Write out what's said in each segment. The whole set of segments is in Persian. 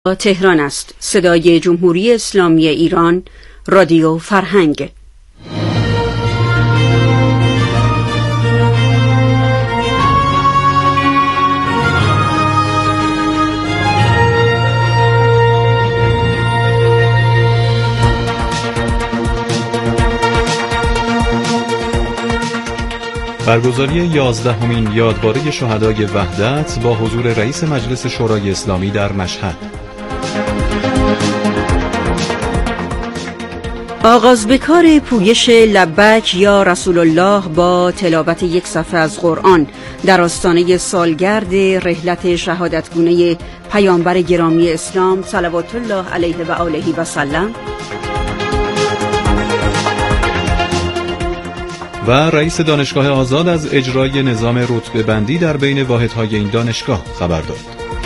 تهران است. صدای جمهوری اسلامی ایران، رادیو فرهنگ. برگزاری 11مین یادباره شهدای وحدت با حضور رئیس مجلس شورای اسلامی در مشهد. آغاز به کار پویش لبک یا رسول الله با تلاوت یک صفحه از قرآن در آستانه سالگرد رحلت شهادتگونه پیامبر گرامی اسلام صلوات الله علیه و آله و سلم. و رئیس دانشگاه آزاد از اجرای نظام رتبه بندی در بین واحدهای این دانشگاه خبر داد.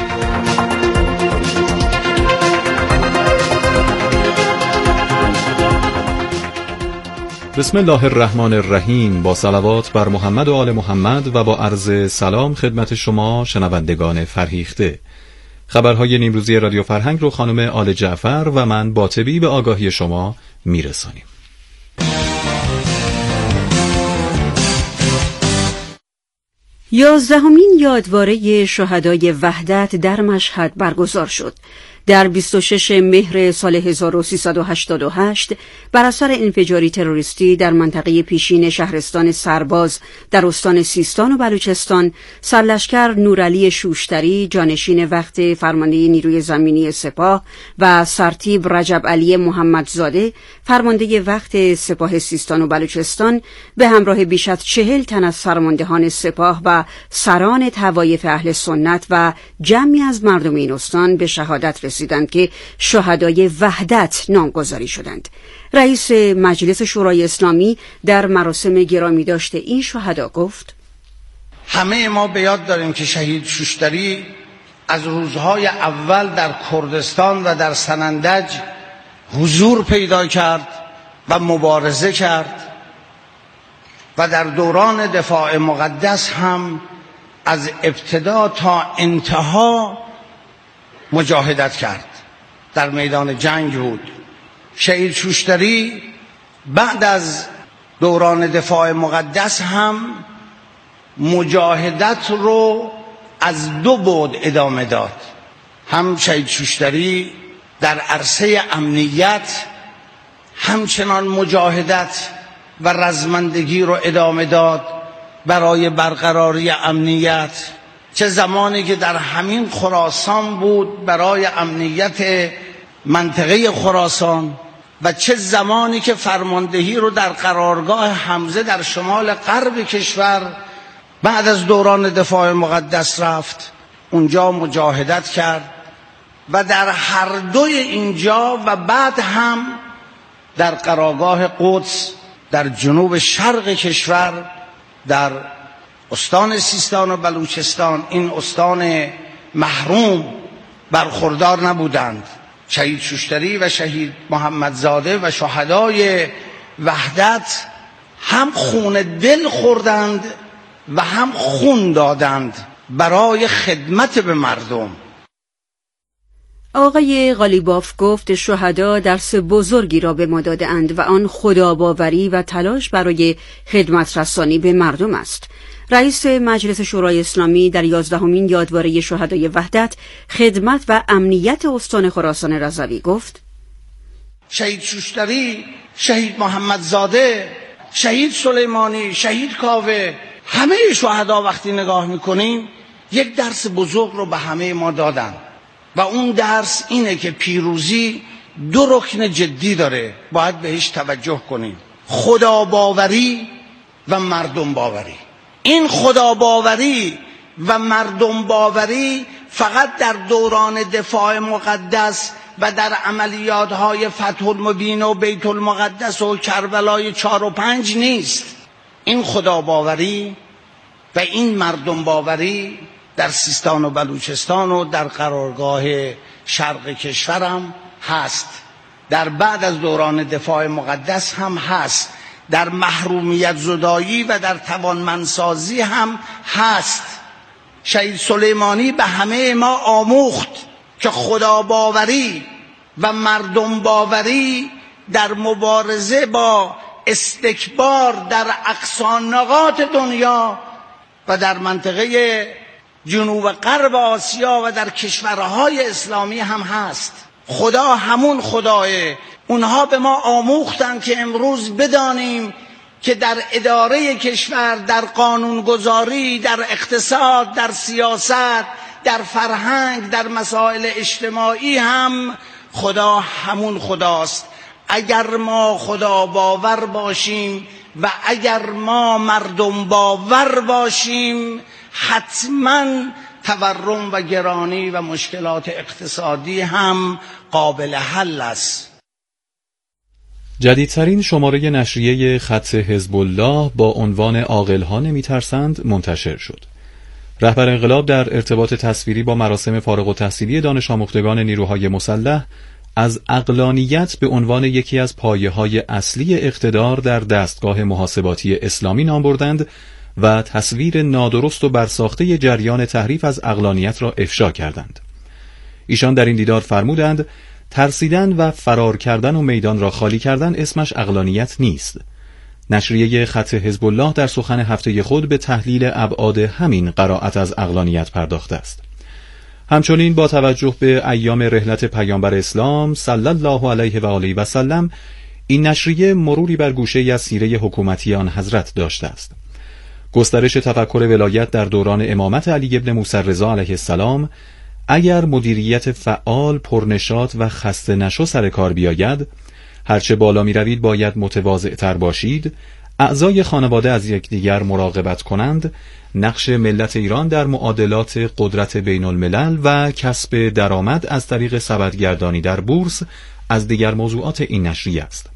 بسم الله الرحمن الرحیم. با صلوات بر محمد و آل محمد و با عرض سلام خدمت شما شنوندگان فرهیخته. خبرهای نیمروزی رادیو فرهنگ رو خانم آل جعفر و من باطبی به آگاهی شما میرسانیم. 11مین یادباره شهدای وحدت در مشهد برگزار شد. در 26 مهر سال 1388 بر اثر انفجاری تروریستی در منطقه پیشین شهرستان سرباز در استان سیستان و بلوچستان، سرلشکر نورعلی شوشتری جانشین وقت فرمانده نیروی زمینی سپاه و سرتیپ رجب علی محمدزاده فرمانده وقت سپاه سیستان و بلوچستان به همراه بیش از 40 تن از فرماندهان سپاه و سران طوایف اهل سنت و جمعی از مردم این استان به شهادت رسیدند که شهدای وحدت نامگذاری شدند. رئیس مجلس شورای اسلامی در مراسم گرامی داشته این شهدا گفت: همه ما به یاد داریم که شهید شوشتری از روزهای اول در کردستان و در سنندج حضور پیدا کرد و مبارزه کرد و در دوران دفاع مقدس هم از ابتدا تا انتها مجاهدت کرد، در میدان جنگ بود. شهید شوشتری بعد از دوران دفاع مقدس هم مجاهدت رو از دو بعد ادامه داد. هم شهید شوشتری در عرصه امنیت همچنان مجاهدت و رزمندگی رو ادامه داد برای برقراری امنیت، چه زمانی که در همین خراسان بود برای امنیت منطقه خراسان و چه زمانی که فرماندهی رو در قرارگاه حمزه در شمال غرب کشور بعد از دوران دفاع مقدس رفت، اونجا مجاهدت کرد و در هر دوی اینجا و بعد هم در قرارگاه قدس در جنوب شرق کشور در استان سیستان و بلوچستان، این استان محروم، برخوردار نبودند. شهید شوشتری و شهید محمدزاده و شهدای وحدت هم خون دل خوردند و هم خون دادند برای خدمت به مردم. آقای غالیباف گفت شهدا درس بزرگی را به ما داده‌اند و آن خداباوری و تلاش برای خدمت رسانی به مردم است. رئیس مجلس شورای اسلامی در 11مین یادباره شهدای وحدت، خدمت و امنیت استان خراسان رضوی گفت: شهید شوشتری، شهید محمدزاده، شهید سلیمانی، شهید کاوه، همه شهدا وقتی نگاه میکنیم یک درس بزرگ رو به همه ما دادن و اون درس اینه که پیروزی دو رکن جدی داره، باید بهش توجه کنیم: خداباوری و مردم باوری. این خداباوری و مردم باوری فقط در دوران دفاع مقدس و در عملیات‌های فتح المبین و بیت المقدس و کربلای 4 و 5 نیست. این خداباوری و این مردم باوری در سیستان و بلوچستان و در قرارگاه شرق کشورم هست، در بعد از دوران دفاع مقدس هم هست، در محرومیت زدایی و در توانمندسازی هم هست. شهید سلیمانی به همه ما آموخت که خدا باوری و مردم باوری در مبارزه با استکبار در اقصا نقاط دنیا و در منطقه جنوب غرب آسیا و در کشورهای اسلامی هم هست. خدا همون خداه. اونها به ما آموختن که امروز بدانیم که در اداره کشور، در قانونگذاری، در اقتصاد، در سیاست، در فرهنگ، در مسائل اجتماعی هم خدا همون خداست. اگر ما خدا باور باشیم و اگر ما مردم باور باشیم، حتما تورم و گرانی و مشکلات اقتصادی هم قابل حل است. جدیدترین شماره نشریه خط حزب الله با عنوان عاقل‌ها نمی‌ترسند منتشر شد. رهبر انقلاب در ارتباط تصویری با مراسم فارغ التحصیلی دانش آموختگان نیروهای مسلح از عقلانیت به عنوان یکی از پایه‌های اصلی اقتدار در دستگاه محاسباتی اسلامی نام بردند و تصویر نادرست و برساخته جریان تحریف از عقلانیت را افشا کردند. ایشان در این دیدار فرمودند ترسیدن و فرار کردن و میدان را خالی کردن اسمش عقلانیت نیست. نشریه خط حزب الله در سخن هفته خود به تحلیل ابعاد همین قرائت از عقلانیت پرداخته است. همچنین با توجه به ایام رحلت پیامبر اسلام صلی الله علیه و آله و سلم، این نشریه مروری بر گوشه‌ای از سیره حکومتی آن حضرت داشته است. گسترش تفکر ولایت در دوران امامت علی ابن موسی رضا علیه السلام، اگر مدیریت فعال، پرنشاط و خسته نشو سر کار بیاید، هرچه بالا می روید باید متواضع‌تر باشید، اعضای خانواده از یکدیگر مراقبت کنند، نقش ملت ایران در معادلات قدرت بین الملل و کسب درآمد از طریق سبدگردانی در بورس از دیگر موضوعات این نشریه است.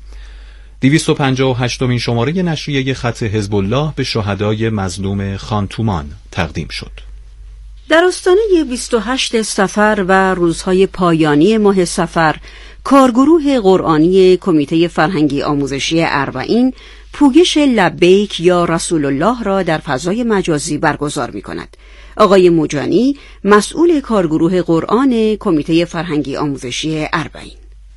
258مین شماره نشریه خط حزب الله به شهدای مظلوم خانتومان تقدیم شد. در آستانه 28 صفر و روزهای پایانی ماه صفر، کارگروه قرآنی کمیته فرهنگی آموزشی اربعین پوگش لبیک یا رسول الله را در فضای مجازی برگزار می کند. آقای موجانی، مسئول کارگروه قرآن کمیته فرهنگی آموزشی اربعین: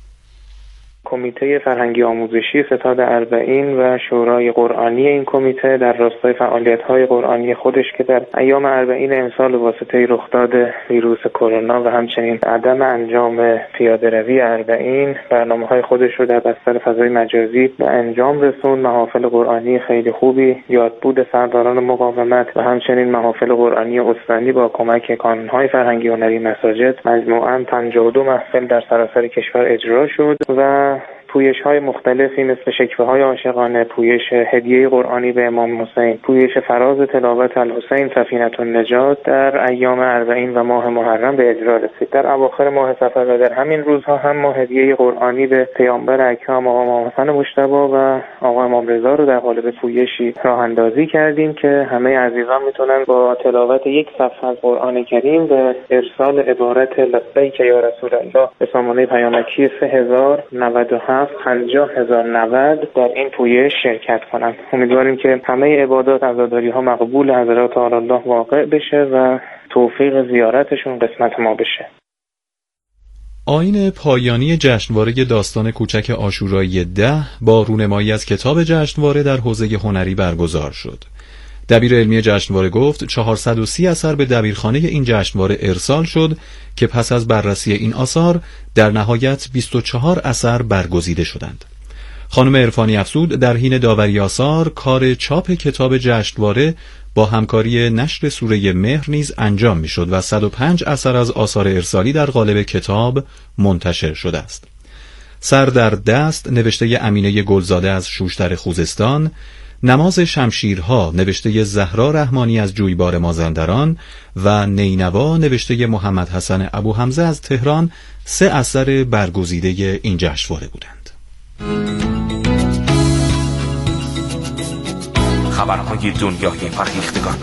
کمیته فرهنگی آموزشی ستاد اربعین و شورای قرآنی این کمیته در راستای فعالیت‌های قرآنی خودش که در ایام اربعین امسال واسطه رخداد ویروس کرونا و همچنین عدم انجام پیاده‌روی اربعین، برنامه‌های خودش رو در بستر فضای مجازی به انجام رسوند. محافل قرآنی خیلی خوبی، یادبود سرداران مقاومت و همچنین محافل قرآنی استانی با کمک کانون‌های فرهنگی هنری مساجد، مجموعاً 52 محفل در سراسر کشور اجرا شد و پویش‌های مختلفی مثل شکوه‌های عاشقانه، پویش هدیه قرآنی به امام حسین، پویش فراز تلاوت الحسین سفینة النجات در ایام اربعین و ماه محرم به اجرا رسید. در اواخر ماه صفر و در همین روزها هم ما هدیه قرآنی به پیامبر اکرم آقا امام حسن مجتبی و آقا امام رضا رو در قالب پویشی راه اندازی کردیم که همه عزیزان میتونن با تلاوت یک صفحه از قرآن کریم و ارسال عبارت لبیک یا رسول الله به سامانه پیامکی 3097 50090 در این پویش شرکت کنند. امیدواریم که همه عبادات عزاداری‌ها مقبول حضرات تعالی الله واقع بشه و توفیق زیارتشون قسمت ما بشه. آیین پایانی جشنواره داستان کوچک عاشورایی 10 با رونمایی از کتاب جشنواره در حوزه هنری برگزار شد. دبیر علمی جشنواره گفت 430 اثر به دبیرخانه این جشنواره ارسال شد که پس از بررسی این آثار در نهایت 24 اثر برگزیده شدند. خانم عرفانی افزود در حین داوری آثار کار چاپ کتاب جشنواره با همکاری نشر سوره مهر نیز انجام می‌شد و 105 اثر از آثار ارسالی در قالب کتاب منتشر شده است. سر در دست نوشته امینه گلزاده از شوشتر خوزستان، نماز شمشیرها نوشته زهرا رحمانی از جویبار مازندران و نینوا نوشته محمد حسن ابو حمزه از تهران 3 اثر برگزیده این جشنواره بودند. خبرهای دنیای فرهیختگان،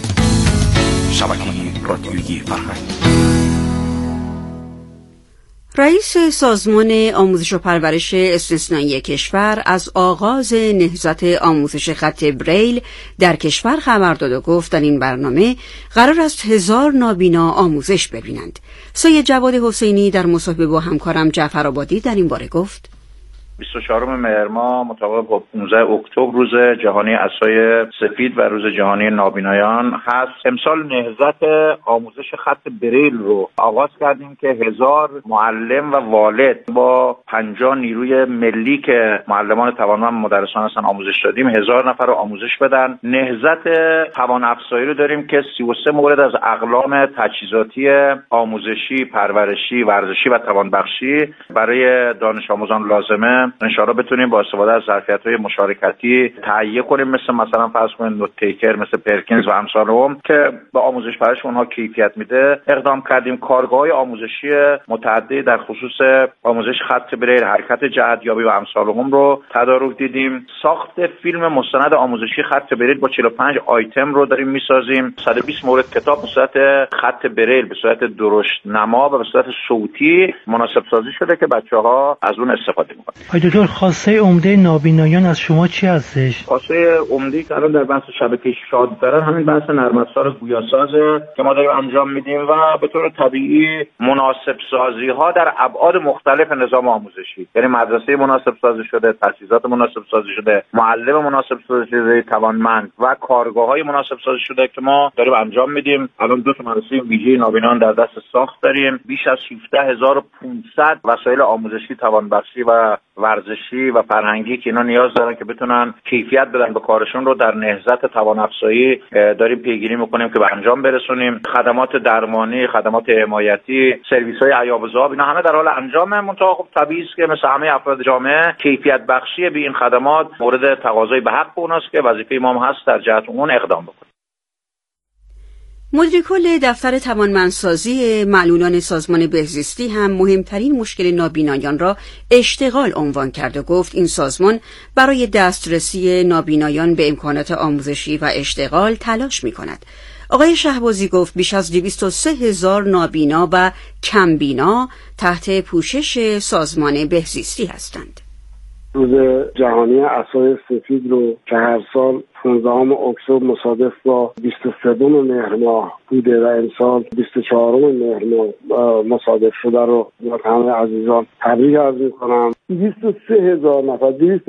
شبکه رادیویی فرهنگ. رئیس سازمان آموزش و پرورش استثنایی کشور از آغاز نهضت آموزش خط بریل در کشور خبر داد و گفت در این برنامه قرار است 1000 نابینا آموزش ببینند. سید جواد حسینی در مصاحبه با همکارم جعفر آبادی در این باره گفت 24 مهر ماه مطابق با 15 اکتبر روز جهانی عصای سفید و روز جهانی نابینایان هست. امسال نهضت آموزش خط بریل رو آغاز کردیم که 1000 معلم و والد با 50 نیروی ملی که معلمان توانمند مدرسان هستن آموزش دادیم 1000 نفر رو آموزش بدن. نهضت توان افزایی رو داریم که 33 مورد از اقلام تجهیزاتی آموزشی، پرورشی، ورزشی و توانبخشی برای دانش آموزان لازمه ان شاء الله بتونیم با استفاده از ظرفیت‌های مشارکتی تهیه کنیم، مثلا فرض کنید نوت تیکر، مثل پرکینز و امثالهم که به آموزش پرورش اونها کیفیت میده. اقدام کردیم کارگاه‌های آموزشی متعددی در خصوص آموزش خط بریل، حرکت جهت‌یابی و امثالهم رو تدارک دیدیم. ساخت فیلم مستند آموزشی خط بریل با 45 آیتم رو داریم میسازیم. 120 مورد کتاب به صورت خط بریل به صورت درشت نما و به صورت صوتی مناسب سازی شده که بچه‌ها از اون استفاده می‌کنن. دکتر، خواسته عمده نابینایان از شما چی هستش؟ خواسته عمده‌ای که الان در بحث شبکه شاد دارن همین بحث نرم افزار گویاسازه که ما داریم انجام میدیم و به طور طبیعی مناسب سازی ها در ابعاد مختلف نظام آموزشی، یعنی مدرسه مناسب سازی شده، تجهیزات مناسب سازی شده، معلم مناسب سازی شده توانمند و کارگاه‌های مناسب سازی شده که ما داریم انجام میدیم. الان 2 مدرسه ویژه نابینایان در دست ساخت داریم. بیش از 17500 وسایل آموزشی، توانبخشی و ورزشی و فرهنگی که اینا نیاز دارن که بتونن کیفیت بدن به کارشون رو در نهضت توان افزایی داریم پیگیری میکنیم که به انجام برسونیم. خدمات درمانی، خدمات حمایتی، سرویس‌های عیاب و ذاب، اینا همه در حال انجامه. منتها خب طبیعی است که مثل همه افراد جامعه کیفیت بخشی به این خدمات مورد تقاضای به حق اوناست که وظیفه ما هم هست در جهت اون اقدام بکنیم. مدیر کل دفتر توانمندسازی معلولان سازمان بهزیستی هم مهمترین مشکل نابینایان را اشتغال عنوان کرد و گفت این سازمان برای دسترسی نابینایان به امکانات آموزشی و اشتغال تلاش می کند. آقای شهبازی گفت بیش از 203,000 نابینا و کمبینا تحت پوشش سازمان بهزیستی هستند. روز جهانی عصای سفید رو که هر سال 15 اکتبر مصادف با 23 مهر ماه بوده و امسال 24 مهر ماه مصادف شده رو با همه عزیزان تبریک عرض می‌کنم. 23000 نفر،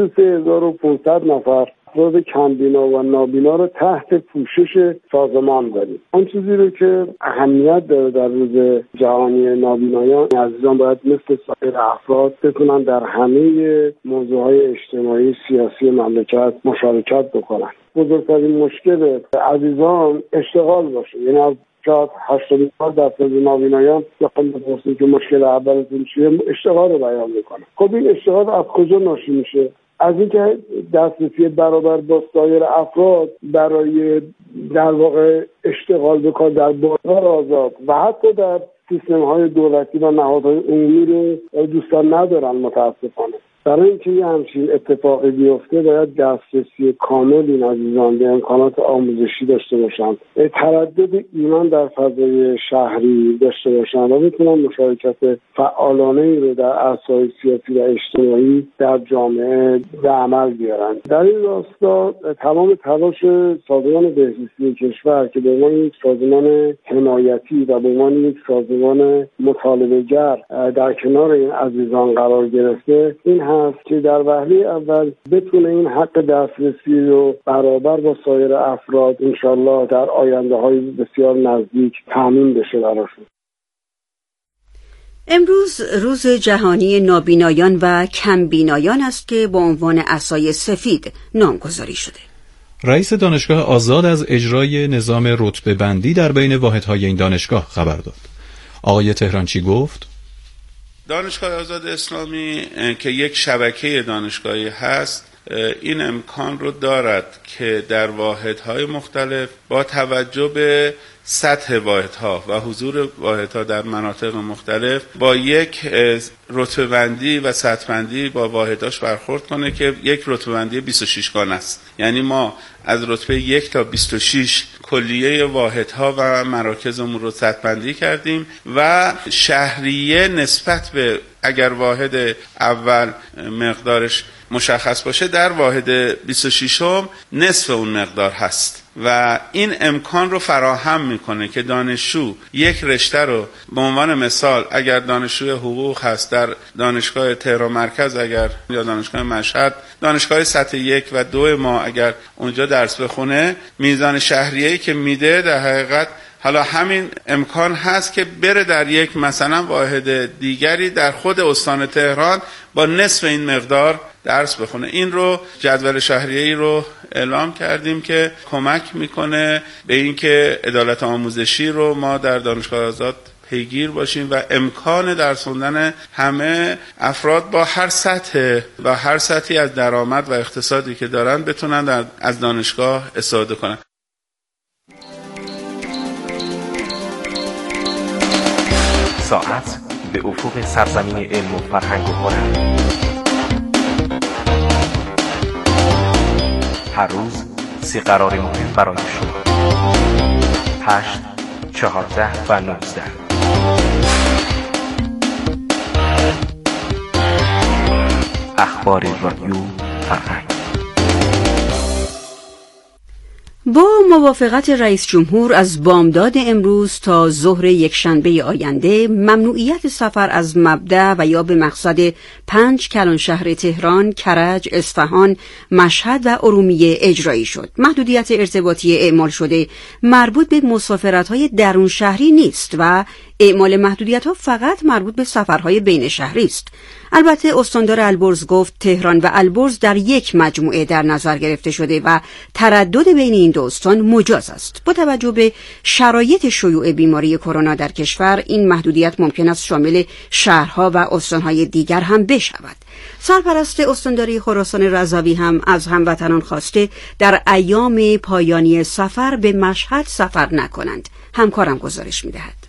23500 نفر افراد کمبینا و نابینا رو تحت پوشش سازمان داریم. آن چیزی رو که اهمیت داره در روز جهانی نابینایان، عزیزان باید مثل سایر افراد بتونن در همه موضوعهای اجتماعی سیاسی مملکت مشارکت بکنن. بزرگترین مشکل عزیزان اشتغال باشه، یعنی از شاید 80% نابینایان بخوام بپرسیم که مشکل اولتون چیه، اشتغال رو بیان میکنن. خب این اشتغال از کجا ناشی میشه؟ از اینکه دسترسی برابر با سایر افراد برای در واقع اشتغال بکار در بازار آزاد و حتی در سیستم‌های دولتی و نهادهای عمومی رو دوستان ندارن متاسفانه. برای اینکه یه همچین اتفاقی بیفته باید دسترسی کامل این عزیزان به امکانات آموزشی داشته باشن، تردد ایمان در فضای شهری داشته باشن و میتونن مشارکت فعالانه‌ای رو در عرصه‌های سیاسی و اجتماعی در جامعه به عمل بیارن. در این راستا تمام تلاش سازمان بهزیستی کشور که به عنوان یک سازمان حمایتی و به عنوان یک سازمان مطالبه‌گر در کنار این عزیزان قرار گرفته این هست که در وهله اول بتونه این حق دسترسی رو برابر با سایر افراد انشالله در آینده‌های بسیار نزدیک تامین بشه براشون. امروز روز جهانی نابینایان و کمبینایان است که با عنوان عصای سفید نامگذاری شده. رئیس دانشگاه آزاد از اجرای نظام رتبه بندی در بین واحدهای این دانشگاه خبر داد. آقای تهرانچی گفت دانشگاه آزاد اسلامی که یک شبکه دانشگاهی هست این امکان رو دارد که در واحدهای مختلف با توجه به سطح واحدها و حضور واحدها در مناطق مختلف با یک رتبه‌بندی و سطح‌بندی با واحداش برخورد کنه که یک رتبه‌بندی 26 گانه است. یعنی ما از رتبه 1 تا 26 کلیه واحدها و مراکزمون رو سطح‌بندی کردیم و شهریه نسبت به اگر واحد اول مقدارش مشخص باشه در واحد 26م نصف اون مقدار هست و این امکان رو فراهم میکنه که دانشجو یک رشته رو به عنوان مثال اگر دانشجوی حقوق هست در دانشگاه تهران مرکز اگر یا دانشگاه مشهد دانشگاه سطح 1 و 2 ما اگر اونجا درس بخونه میزان شهریه‌ای که میده در حقیقت حالا همین امکان هست که بره در یک مثلا واحد دیگری در خود استان تهران با نصف این مقدار درس بخونه. این رو جدول شهریه‌ای رو اعلام کردیم که کمک میکنه به اینکه عدالت آموزشی رو ما در دانشگاه آزاد پیگیر باشیم و امکان درس خوندن همه افراد با هر سطح و هر سطحی از درآمد و اقتصادی که دارن بتونن از دانشگاه استفاده کنن. ساعت به افق سرزمین علم و فرهنگ و هنر. هر روز 3 قرار مهم برای شما. 8، 14 و 19. اخبار رادیو فرهنگ. با موافقت رئیس جمهور از بامداد امروز تا ظهر یکشنبه آینده ممنوعیت سفر از مبدأ و یا به مقصد 5 کلانشهر تهران، کرج، اصفهان، مشهد و ارومیه اجرایی شد. محدودیت ارتباطی اعمال شده مربوط به مسافرت‌های درون شهری نیست و اعمال محدودیت‌ها فقط مربوط به سفرهای بین شهری است. البته استاندار البرز گفت تهران و البرز در یک مجموعه در نظر گرفته شده و تردد بین این دو استان مجاز است. با توجه به شرایط شیوع بیماری کرونا در کشور این محدودیت ممکن است شامل شهرها و استانهای دیگر هم بشود. سرپرست استانداری خراسان رضوی هم از هموطنان خواسته در ایام پایانی سفر به مشهد سفر نکنند. همکارم گزارش می‌دهد.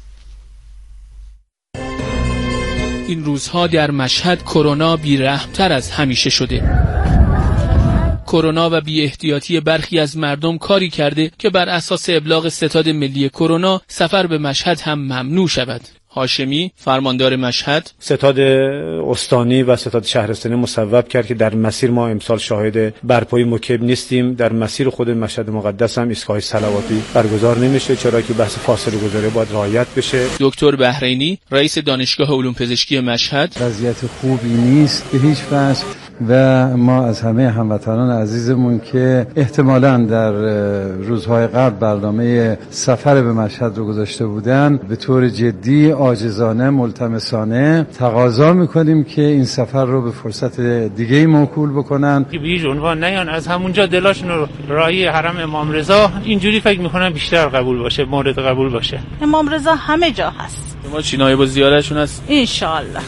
این روزها در مشهد کرونا بی‌رحم‌تر از همیشه شده. کرونا و بی احتیاطی برخی از مردم کاری کرده که بر اساس ابلاغ ستاد ملی کرونا سفر به مشهد هم ممنوع شود. هاشمی فرماندار مشهد ستاد استانی و ستاد شهرستانی مصوب کرد که در مسیر ما امسال شاهد برپایی مکب نیستیم. در مسیر خود مشهد مقدس هم ایستگاه صلواتی برگزار نمیشه چرا که بحث فاصله گذاری باید رعایت بشه. دکتر بحرینی رئیس دانشگاه علوم پزشکی مشهد وضعیت خوبی نیست به هیچ وجه و ما از همه هموطنان عزیزمون که احتمالاً در روزهای قبل برنامه سفر به مشهد رو گذاشته بودن به طور جدی عاجزانه ملتمسانه تقاضا میکنیم که این سفر رو به فرصت دیگه‌ای موکول بکنن. به هیچ عنوان نیان از همونجا دلاشون رو راهی حرم امام رضا اینجوری فکر میکنن بیشتر قبول باشه، مورد قبول باشه. امام رضا همه جا هست. ما چینایی با زیارتشون هست ان شاءالله.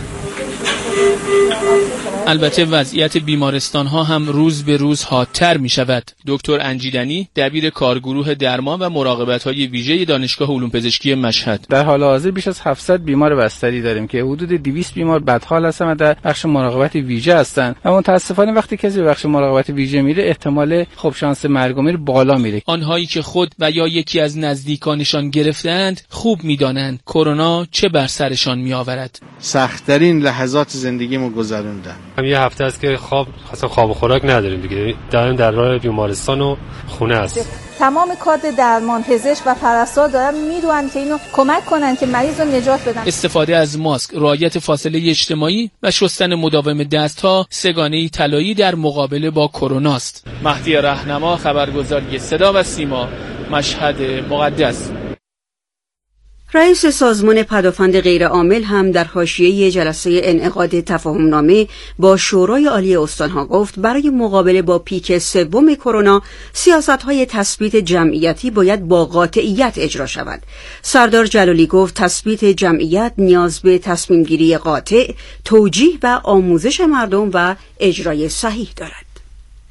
البته وضعیت بیمارستان ها هم روز به روز حادتر می شود. دکتر انجیدنی دبیر کارگروه درمان و مراقبت های ویژه دانشگاه علوم پزشکی مشهد در حال حاضر بیش از 700 بیمار بستری داریم که حدود 200 بیمار بدحال هستن و در بخش مراقبت ویژه هستن و متاسفانه وقتی کسی به بخش مراقبت ویژه میره احتمال خوب شانس مرگ و میر بالا میره. آنهایی که خود و یا یکی از نزدیکانشان گرفتند خوب میدانند کرونا چه بر سرشان میآورد. سخت‌ترین لحظات زندگیمو گذروندم. یه هفته است که خواب و خوراک نداریم دیگه. داریم در راه بیمارستان و خونه است. تمام کادر درمان، پزشک و پرستار دارن میدونن که اینو کمک کنن که مریض رو نجات بدن. استفاده از ماسک، رعایت فاصله اجتماعی و شستن مداوم دست‌ها سگانه‌ای طلایی در مقابله با کرونا است. مهدی رهنما، خبرگزاری صدا و سیما، مشهد مقدس. رئیس سازمان پدافند غیرعامل هم در حاشیه جلسه انعقاد تفاهمنامه با شورای عالی استانها گفت برای مقابله با پیک سوم کرونا سیاست‌های تثبیت جمعیتی باید با قاطعیت اجرا شود. سردار جلالی گفت تثبیت جمعیت نیاز به تصمیم‌گیری قاطع، توجیه و آموزش مردم و اجرای صحیح دارد.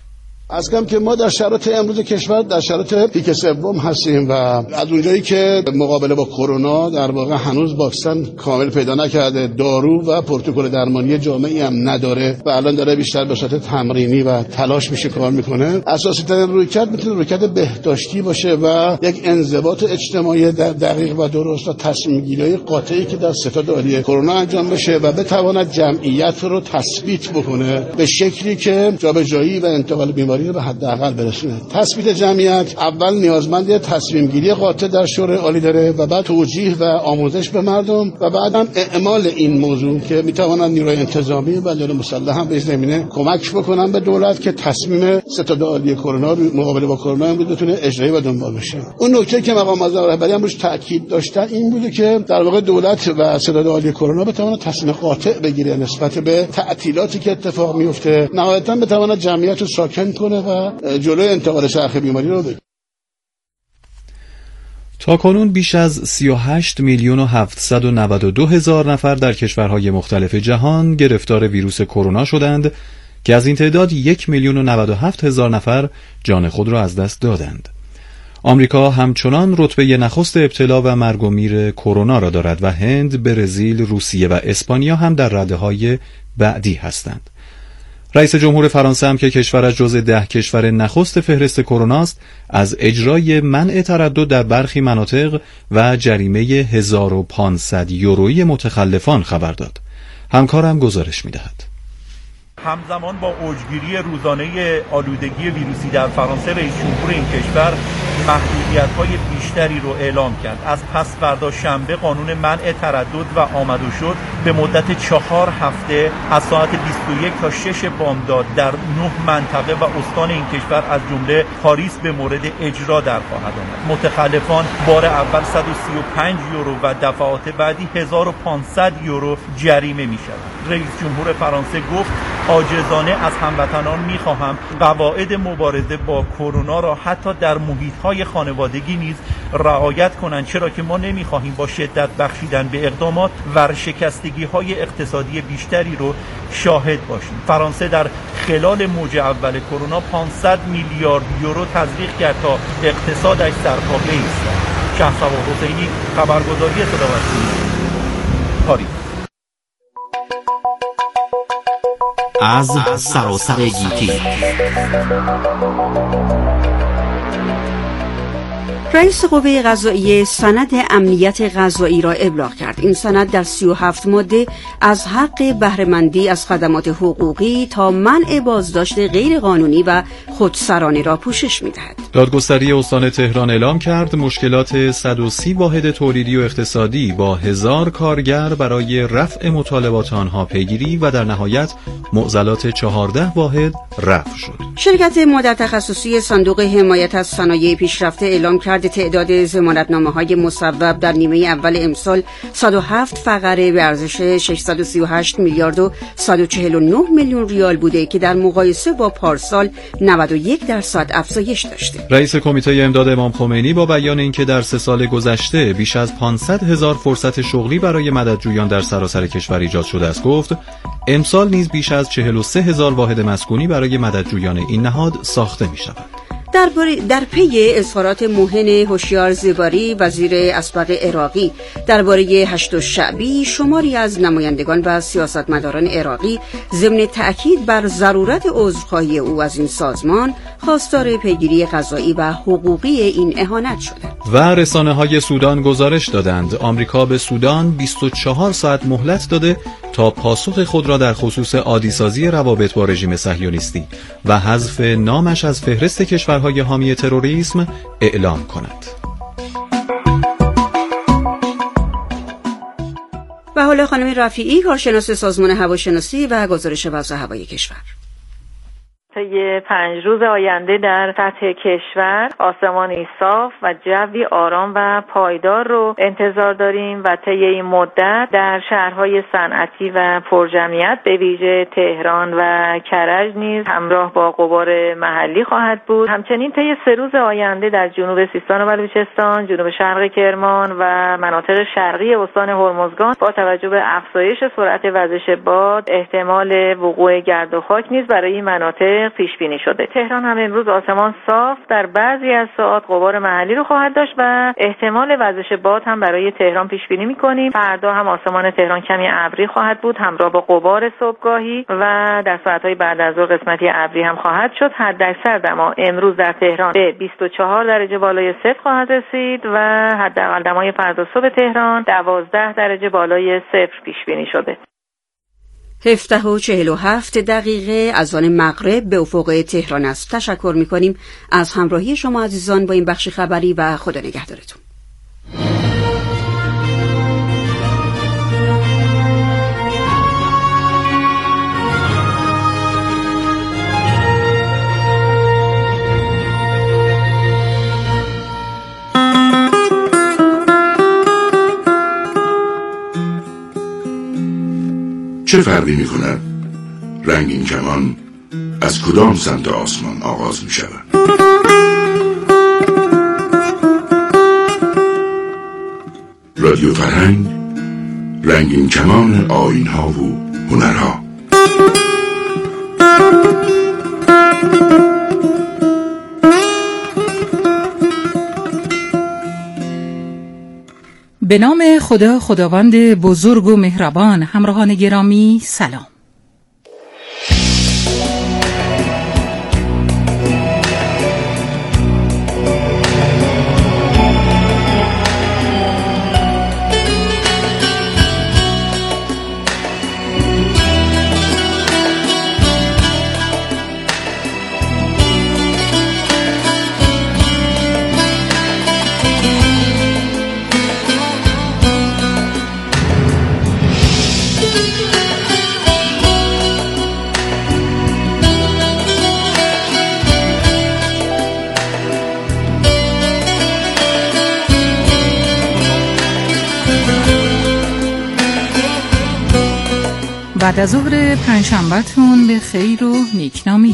از کم که ما در شرایط امروز کشور در شرایط پیک سوم هستیم و از اونجایی که مقابله با کرونا در واقع هنوز واکسن کامل پیدا نکرده، دارو و پروتکل درمانی جامعی هم نداره و الان داره بیشتر به صورت تمرینی و تلاش میشه کار میکنه. اساسی ترین رویکرد میتونه رویکرد بهداشتی باشه و یک انضباط اجتماعی دقیق و درست و تصمیم گیری قاطعی که در ستاد عالی کرونا انجام بشه و بتواند جمعیت رو تثبیت بکنه به شکلی که جابجایی و انتقال بیماری رو به حداقل برسونه. تثبیت جمعیت اول نیازمند تصمیم گیری قاطع در شورای عالی داره و بعد توجیه و آموزش به مردم و بعدم اعمال این موضوع که میتواند نیروی انتظامی و نیروی مسلح هم به زمینه کمک بکنن به دولت که تصمیم ستاد عالی کرونا رو مقابله با کرونا امروز بتونه اجرایی و دنبال بشه. اون نکته که مقام معظم رهبری هم روش تاکید داشتن این بوده که در واقع دولت و ستاد عالی کرونا بتواند تصمیم قاطع بگیره نسبت به تعطیلاتی که اتفاق میفته، نهایتاً بتواند جمعیت رو ساکن کنه و جلوی انتقال چرخه بیماری رو بگیره. تاکنون بیش از 38,792,000 نفر در کشورهای مختلف جهان گرفتار ویروس کرونا شدند که از این تعداد 1,097,000 نفر جان خود را از دست دادند. آمریکا همچنان رتبه نخست ابتلا و مرگ و میر کرونا را دارد و هند، برزیل، روسیه و اسپانیا هم در رده‌های بعدی هستند. رئیس جمهور فرانسه هم که کشورش جزو 10 کشور نخست فهرست کرونا است، از اجرای منع تردد در برخی مناطق و جریمه 1500 یورویی متخلفان خبر داد. همکارم گزارش می‌دهد. همزمان با اوجگیری روزانه آلودگی ویروسی در فرانسه، رئیس جمهور این کشور محدودیت‌های بیشتری رو اعلام کرد. از پس فردا شنبه قانون منع تردد و آمد و شد به مدت 4 هفته از ساعت 21 تا 6 بامداد در 9 منطقه و استان این کشور از جمله پاریس به مورد اجرا در خواهد آمد. متخلفان بار اول 135 یورو و دفعات بعدی 1500 یورو جریمه می‌شوند. رئیس جمهور فرانسه گفت عاجزانه از هموطنان می‌خواهم قواعد مبارزه با کرونا را حتی در محیط‌های خانوادگی نیز رعایت کنند، چرا که ما نمی‌خواهیم با شدت بخشیدن به اقدامات ورشکستگی‌های اقتصادی بیشتری رو شاهد باشیم. فرانسه در خلال موج اول کرونا 500 میلیارد یورو تزریق کرد تا اقتصادش سرپا بایستد. شهرزاد حسینی، خبرگزاری صدا و سیما، پاریس. از سراسر گیتی. رئیس قوه قضاییه سند امنیت غذایی را ابلاغ کرد. این سند در 37 ماده از حق بهره‌مندی از خدمات حقوقی تا منع بازداشت غیرقانونی و خودسرانه را پوشش می‌دهد. دادگستری استان تهران اعلام کرد مشکلات 130 واحد تولیدی و اقتصادی با 1000 کارگر برای رفع مطالبات آنها پیگیری و در نهایت معضلات 14 واحد رفع شد. شرکت مادر تخصصی صندوق حمایت از صنایع پیشرفته اعلام کرد تعداد ضمانتنامه‌های مصوب در نیمه اول امسال 107 فقره به ارزش 638 میلیارد و 149 میلیون ریال بوده که در مقایسه با پارسال 91% افزایش داشته. رئیس کمیته امداد امام خمینی با بیان اینکه در 3 سال گذشته بیش از 500,000 فرصت شغلی برای مددجویان در سراسر کشور ایجاد شده است گفت امسال نیز بیش از 43,000 واحد مسکونی برای مددجویان این نهاد ساخته می‌شود. در پی اظهارات موهن هوشیار زباری وزیر اسبق عراقی درباره هشت شعبی، شماری از نمایندگان و سیاستمداران عراقی ضمن تأکید بر ضرورت عذرخواهی او از این سازمان خواستار پیگیری قضایی و حقوقی این اهانت شدند. و رسانه‌های سودان گزارش دادند آمریکا به سودان 24 ساعت مهلت داده تا پاسخ خود را در خصوص عادی‌سازی روابط با رژیم صهیونیستی و حذف نامش از فهرست کشورهای حامی تروریسم اعلام کند. و حالا خانم رفیعی، کارشناس سازمان هواشناسی و گزارش وضع هوای کشور. طی 5 روز آینده در سطح کشور آسمانی صاف و جوی آرام و پایدار رو انتظار داریم و طی این مدت در شهرهای صنعتی و پرجمعیت به ویژه تهران و کرج نیز همراه با غبار محلی خواهد بود. همچنین طی 3 روز آینده در جنوب سیستان و بلوچستان، جنوب شرق کرمان و مناطق شرقی استان هرمزگان با توجه به افزایش سرعت وزش باد احتمال وقوع گرد و خاک نیز برای این مناطق دقایق پیش بینی شده. تهران هم امروز آسمان صاف در بعضی از ساعات غبار محلی رو خواهد داشت و احتمال وزش باد هم برای تهران پیش بینی می‌کنیم. فردا هم آسمان تهران کمی ابری خواهد بود همراه با غبار صبحگاهی و در ساعت‌های بعد از ظهر قسمتی ابری هم خواهد شد. حداکثر دما امروز در تهران به 24 درجه بالای صفر خواهد رسید و حداقل دمای فردا صبح تهران 12 درجه بالای صفر پیش بینی شده. 17:47 از آن مغرب به افق تهران است. تشکر می‌کنیم از همراهی شما عزیزان با این بخش خبری و خدا نگهدارتون. چه فرقی می کند رنگین کمان از کدام سمت آسمان آغاز می شود؟ رادیو فرهنگ، رنگین کمان آیین‌ها و هنرها. به نام خدا خداوند بزرگ و مهربان. همراهان گرامی سلام. بعد از ظهر پنجشنبه‌تون به خیر و نیکنامی.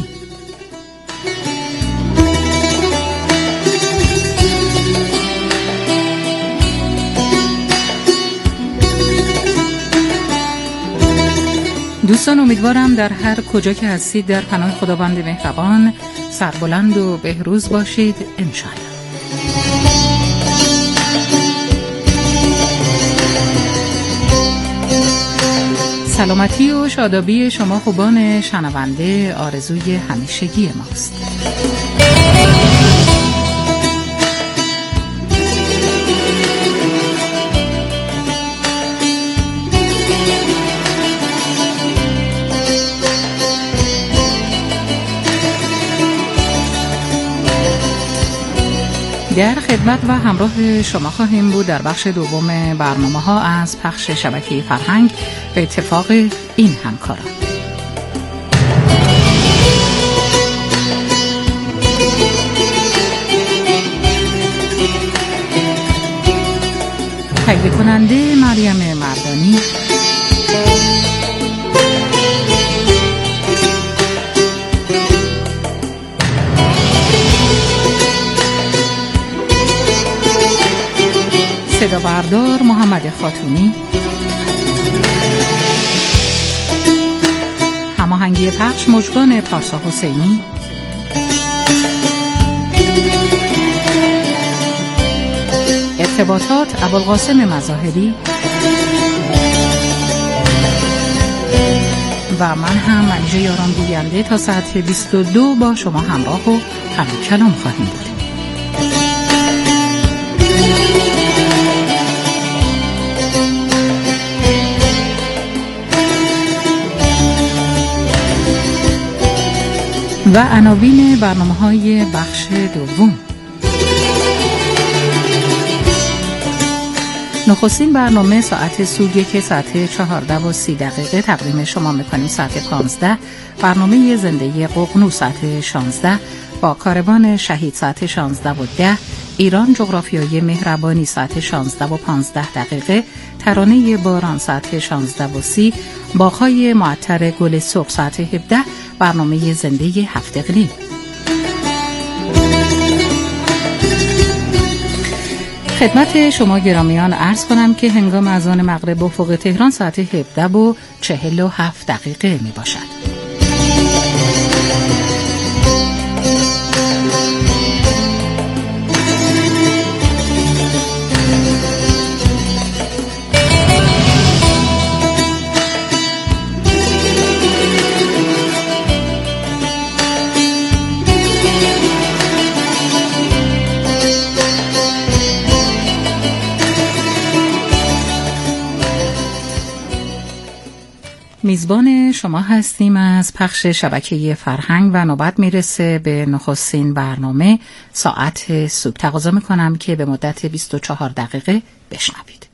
دوستان امیدوارم در هر کجا که هستید در پناه خداوند مهربان سربلند و بهروز باشید انشاءالله. سلامتی و شادابی شما خوبان شنونده آرزوی همیشگی ماست. در خدمت و همراه شما خواهیم بود در بخش دوم برنامه‌ها از پخش شبکه فرهنگ به اتفاق این همکاران. تهیه کننده مریم مردانی، صدا بردار محمد خاتونی، هماهنگی پخش مژگان پارسا حسینی، ارتباطات ابوالقاسم مظاهری و من هم منیژه یاران گوینده تا ساعت 22 با شما همراه و هم کلام خواهیم بود. و عناوین برنامه‌های بخش دوم. نخستین برنامه ساعت سوگه که ساعت 14:30 تقدیم شما می‌کنیم. ساعت 15 برنامه زنده ققنوس ساعت 16 با کاروان شهید ساعت 16:10 ایران جغرافیای مهربانی ساعت 16:15 ترانه باران ساعت 16:30 باغ‌های معطر گل صبح ساعت 17 برنامه زنده هفت اقلیم. خدمت شما گرامیان عرض کنم که هنگام اذان مغرب افق تهران ساعت 17:47 می باشد. میزبان شما هستیم از پخش شبکه فرهنگ و نوبت میرسه به نخستین برنامه ساعت صبح. تقاضا میکنم که به مدت 24 دقیقه بشنوید.